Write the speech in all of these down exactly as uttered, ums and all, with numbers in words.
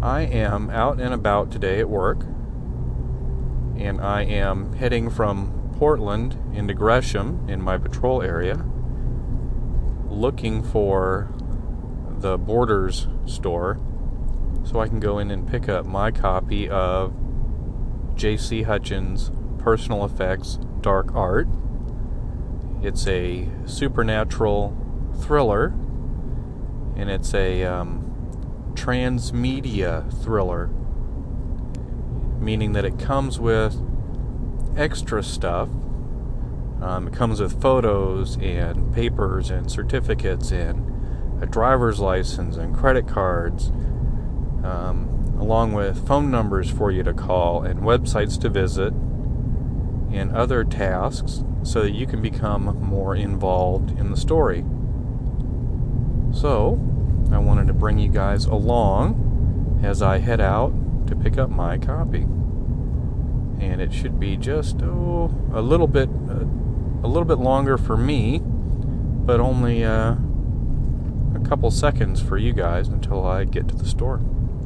I am out and about today at work, and I am heading from Portland into Gresham in my patrol area, looking for the Borders store so I can go in and pick up my copy of J C Hutchins' Personal Effects Dark Art. It's a supernatural thriller, and it's a um, transmedia thriller, meaning that it comes with extra stuff. Um, it comes with photos and papers and certificates and a driver's license and credit cards, um, along with phone numbers for you to call and websites to visit and other tasks so that you can become more involved in the story. So, I wanted to bring you guys along as I head out to pick up my copy. And it should be just oh, a little bit uh, a little bit longer for me, but only uh, a couple seconds for you guys until I get to the store.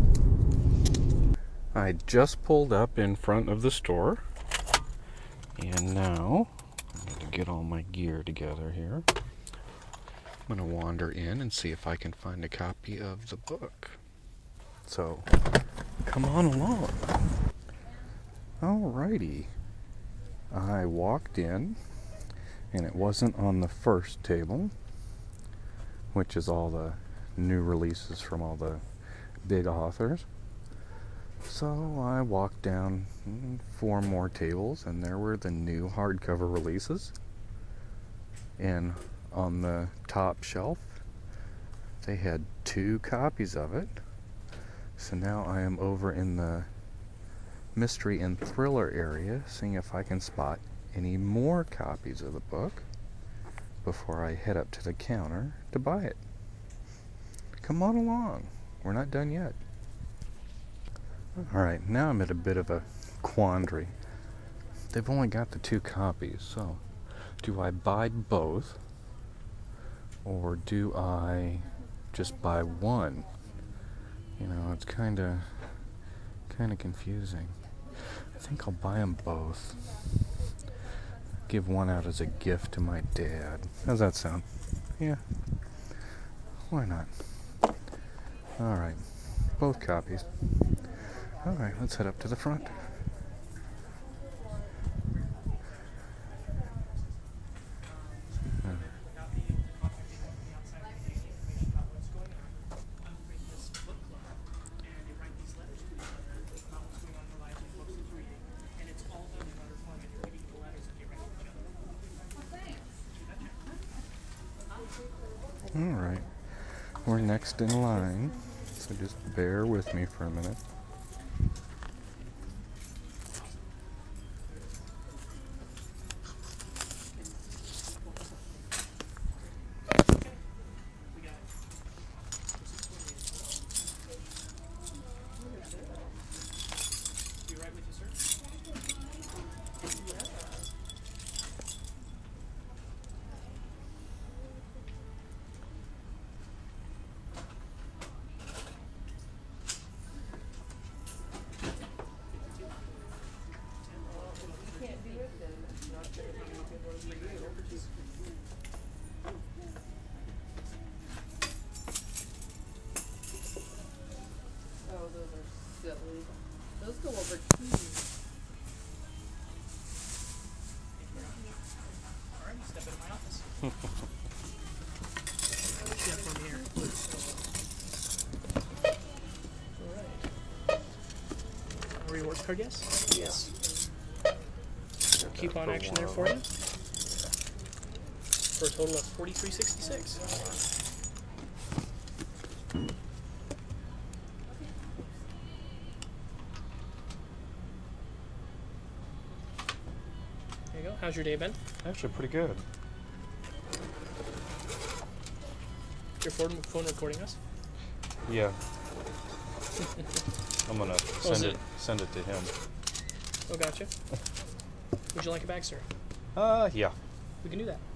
I just pulled up in front of the store, and now I need to get all my gear together here. I'm going to wander in and see if I can find a copy of the book. So, come on along. Alrighty. I walked in, and it wasn't on the first table, which is all the new releases from all the big authors. So I walked down four more tables, and there were the new hardcover releases. And on the top shelf, they had two copies of it. So now I am over in the mystery and thriller area, seeing if I can spot any more copies of the book before I head up to the counter to buy it. Come on along. We're not done yet. Alright, now I'm at a bit of a quandary. They've only got the two copies, so do I buy both, or do I just buy one? You know, it's kind of kind of confusing. I think I'll buy them both. Give one out as a gift to my dad. How's that sound? Yeah. Why not? Alright. Both copies. Alright, let's head up to the front. Alright, we're next in line, so just bear with me for a minute. Those go over keys. Alright, step into my office. Step from here. Alright. A rewards card, yes? Yes. Coupon action there for you. For a total of forty-three sixty-six. There you go. How's your day been? Actually, pretty good. Your phone, phone recording us? Yeah. I'm gonna Oh, is send it, it? send it to him. Oh, gotcha. Would you like a bag, sir? Uh, yeah. We can do that.